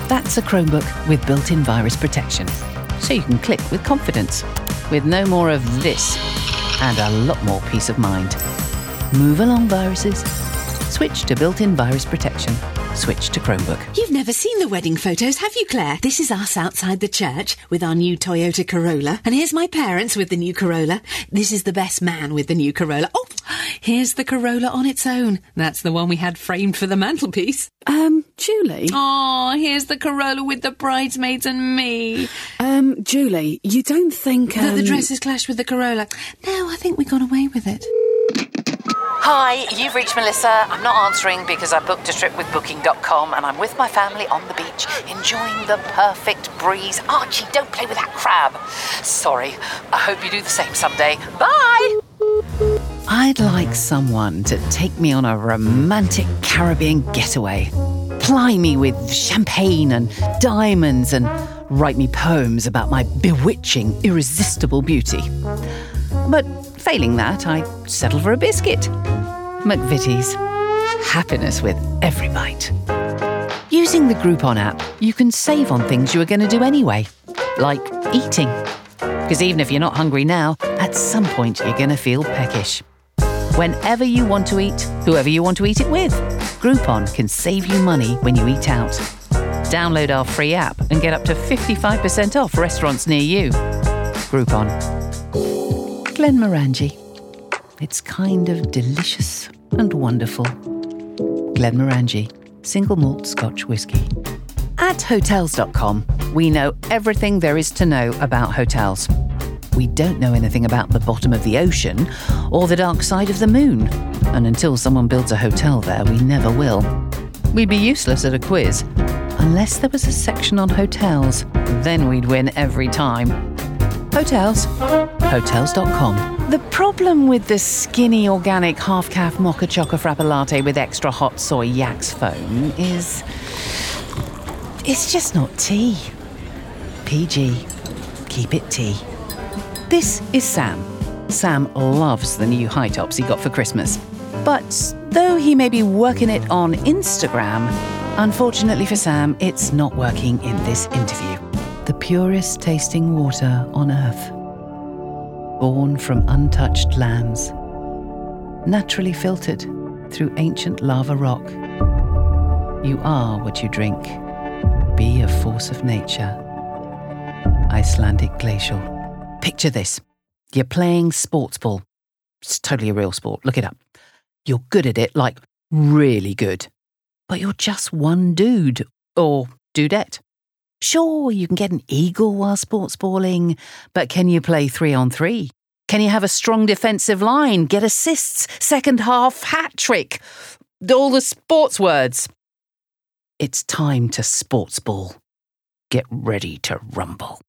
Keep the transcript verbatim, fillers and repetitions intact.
That's a Chromebook with built-in virus protection, so you can click with confidence, with no more of this and a lot more peace of mind. Move along, viruses. Switch to built-in virus protection. Switch to Chromebook. You've never seen the wedding photos, have you, Claire? This is us outside the church with our new Toyota Corolla. And here's my parents with the new Corolla. This is the best man with the new Corolla. Oh, here's the Corolla on its own. That's the one we had framed for the mantelpiece. Um, Julie? Oh, here's the Corolla with the bridesmaids and me. Um, Julie, you don't think... Um... That the dresses clash with the Corolla? No, I think we got away with it. Hi, you've reached Melissa. I'm not answering because I booked a trip with booking dot com and I'm with my family on the beach, enjoying the perfect breeze. Archie, don't play with that crab. Sorry. I hope you do the same someday. Bye! I'd like someone to take me on a romantic Caribbean getaway, ply me with champagne and diamonds and write me poems about my bewitching, irresistible beauty. But failing that, I settle for a biscuit. McVitie's. Happiness with every bite. Using the Groupon app, you can save on things you were going to do anyway, like eating. Because even if you're not hungry now, at some point you're going to feel peckish. Whenever you want to eat, whoever you want to eat it with, Groupon can save you money when you eat out. Download our free app and get up to fifty-five percent off restaurants near you. Groupon. Glenmorangie. It's kind of delicious and wonderful. Glenmorangie, single malt Scotch whisky. At Hotels dot com, we know everything there is to know about hotels. We don't know anything about the bottom of the ocean or the dark side of the moon. And until someone builds a hotel there, we never will. We'd be useless at a quiz, unless there was a section on hotels. Then we'd win every time. Hotels. Hotels dot com. The problem with the skinny organic half-calf mocha choco frappa latte with extra hot soy Yak's foam is... it's just not tea. P G. Keep it tea. This is Sam. Sam loves the new high tops he got for Christmas. But though he may be working it on Instagram, unfortunately for Sam, it's not working in this interview. The purest tasting water on earth. Born from untouched lands. Naturally filtered through ancient lava rock. You are what you drink. Be a force of nature. Icelandic glacial. Picture this. You're playing sports ball. It's totally a real sport. Look it up. You're good at it, like really good. But you're just one dude or dudette. Sure, you can get an eagle while sports balling, but can you play three on three? Can you have a strong defensive line, get assists, second half hat trick? All the sports words. It's time to sports ball. Get ready to rumble.